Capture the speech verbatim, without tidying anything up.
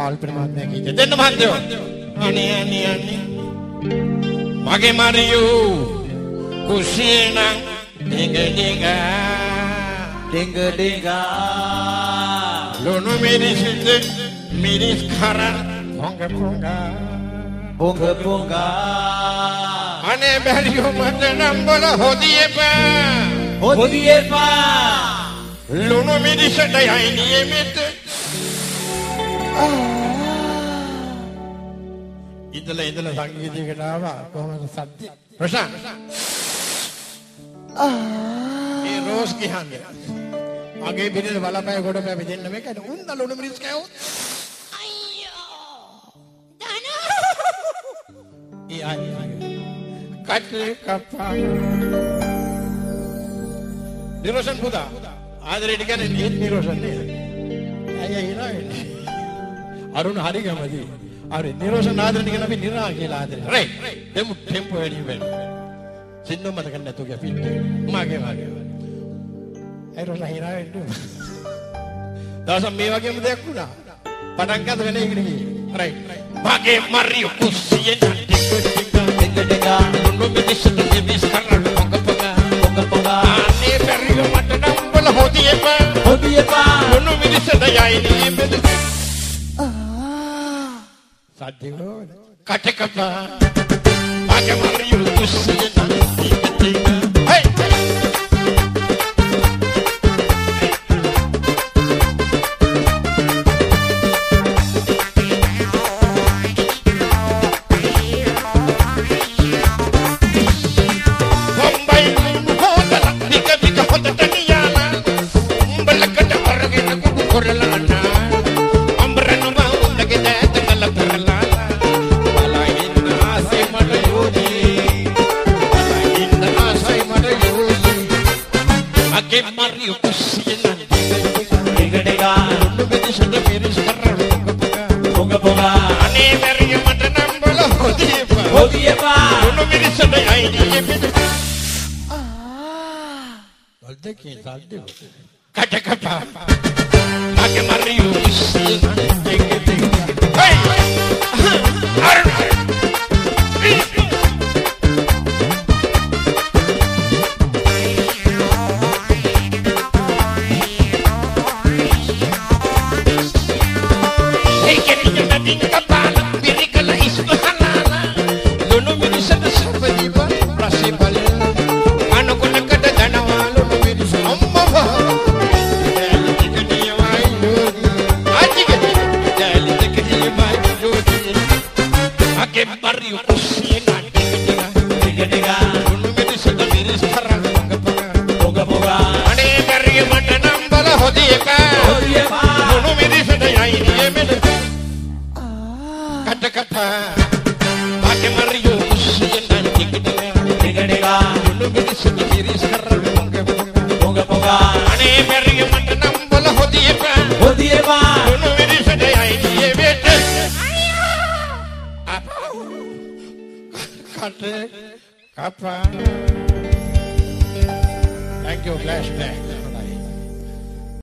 ආල්පන මහත්මයා කීකේ දෙන්න මහත්තයෝ අනේ අනේ අනේ මගේ මරියෝ කුසියන ඩිංග ඩිංග ඩිංග ඩිංග ලුණු මිරිස් මිරිස් කරන් පොංග පොංග පොංග පොංග අනේ බැරියෝ මට නම් බල හොදියපා හොදියපා ලුණු මිරිසට යයිනේ මෙත ඉතල ඉතල සංගීතයකට ආවා කොහොමද සද්ද ප්‍රශාන්ත ඒ රෝස් කියන්නේ මගේ පිටේ බලපෑ කොට පැපි දෙන්න මේකට උන්ද ලුණු මිරිස් කෑවොත් අයියෝ දනෝ ඊ අයියෝ කටේ කපා නිරෝෂන් පුතා ආදරේට කියන්නේ නිත් නිරෝෂන් නේද අයියා හිනාවේ අරුණ හරි ගමදී අර නිරෝෂන් ආදරේට කියන අපි නිරා කියලා ආදරේ රයිට් දෙමු ටෙම්පෝ වැඩි වෙන සින්නෝ මතක නැතු ගියා පිට මාගේ මාගේ ඒ රෝෂන් හිනාවේ නේද දවසක් මේ වගේම දෙයක් වුණා පටන් ගන්න වෙන එකට ගියේ රයිට් මාගේ මරියු කුස්සියෙන් ටික ටික ටික ටික ලුණු මිරිස් මිරිස් කරන් පොක පොක පොක පොක අනේ බැරියෝ මට නම් බල හොදියපා හොදියපා ලුණු මිරිස් දයයිනේ මෙද සද්දෝ කටකපා මාගේ මරියු කුස්සියෙන් ටික ටික හේ Kata-kata, pakai Marius, hey, Thank you, flashback.